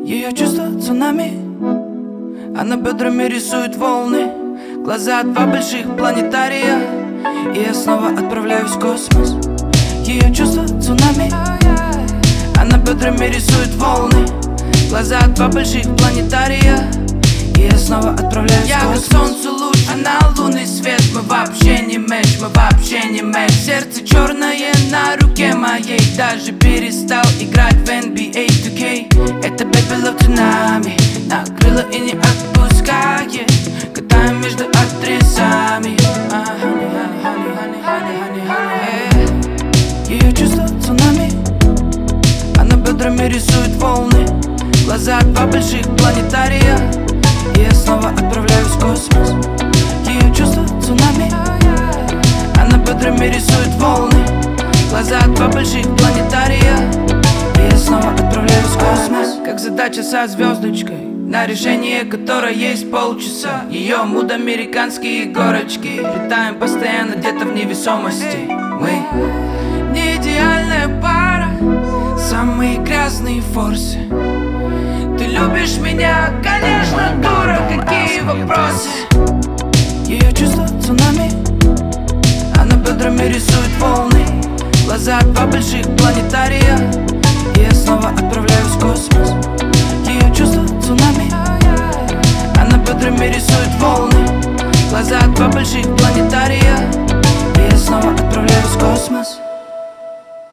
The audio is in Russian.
Ее чувства цунами, она бедрами рисует волны. Глаза два больших планетария, и я снова отправляюсь в космос. Ее чувства цунами, она бедрами рисует волны. Глаза два больших планетария, и я снова отправляюсь в космос. Я как солнцу луч, она лунный свет. Мы вообще не мэч, мы вообще не мэч. Сердце черное на руке моей. Даже перестал играть в NBA 2K. Это baby love цунами, накрыло и не отпускает. Катаем между адресами. Ее чувства цунами, она бедрами рисует волны. Глаза два больших планетария, и я снова отправляюсь в космос. Ее чувства цунами, она бедрами рисует волны. Глаза два больших планетария, и я снова отправляюсь в космос. Как задача со звездочкой, на решение которой есть полчаса. Ее муд американские горочки. Летаем постоянно где-то в невесомости. Мы не идеальная пара, самые грязные форсы. Ты любишь меня, конечно, дура, какие вопросы? Ее чувства цунами, она бедрами рисует волны. Глаза два больших планетария, и я снова отправляюсь в космос. Ее чувства цунами, она бедрами рисует волны. Глаза два больших планетария, и я снова отправляюсь в космос.